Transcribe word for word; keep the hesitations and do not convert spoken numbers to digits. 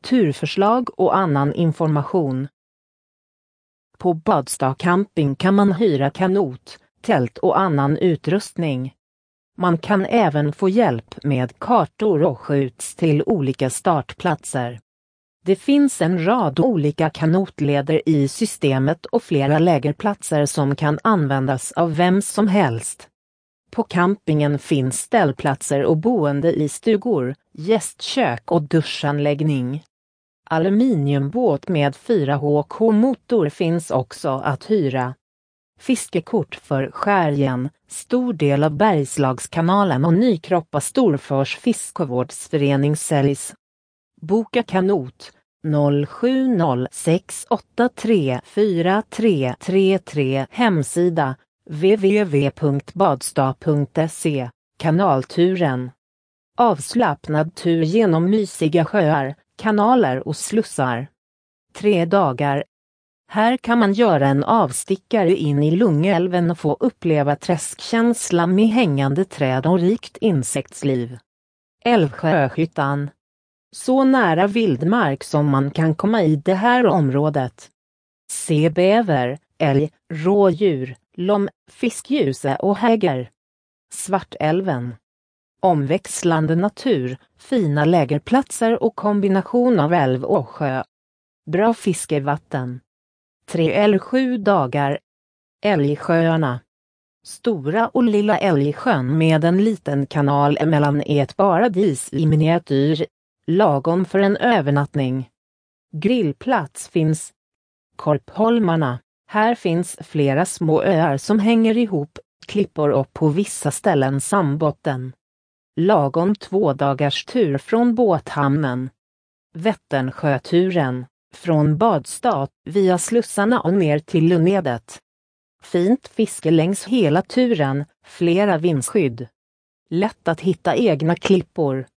turförslag och annan information. På Badstad camping kan man hyra kanot, tält och annan utrustning. Man kan även få hjälp med kartor och skjuts till olika startplatser. Det finns en rad olika kanotleder i systemet och flera lägerplatser som kan användas av vem som helst. På campingen finns ställplatser och boende i stugor, gästkök och duschanläggning. Aluminiumbåt med fyra H K-motor finns också att hyra. Fiskekort för Skärgen, stor del av Bergslagskanalen och Nykroppa Storfors fiskevårdsförening säljs. Boka kanot noll sju noll sex åtta tre fyra tre tre tre. Hemsida w w w punkt badstad punkt se. Kanalturen. Avslappnad tur genom mysiga sjöar, kanaler och slussar. Tre dagar. Här kan man göra en avstickare in i Lungälven och få uppleva träskkänslan med hängande träd och rikt insektsliv. Älvsjöhyttan. Så nära vildmark som man kan komma i det här området. Se bäver, älg, rådjur, lom, fiskgjuse och häger. Svartälven. Omväxlande natur, fina lägerplatser och kombination av älv och sjö. Bra fiskevatten. Tre eller sju dagar. Älgsjöarna. Stora och lilla Älgsjön med en liten kanal emellan är ett paradis i miniatyr, lagom för en övernattning. Grillplats finns. Korpholmarna. Här finns flera små öar som hänger ihop, klippor och på vissa ställen sandbotten. Lagom två dagars tur från båthamnen. Vätternsjöturen, från Badstad via slussarna och ner till Lunnedet. Fint fiske längs hela turen, flera vindskydd. Lätt att hitta egna klippor.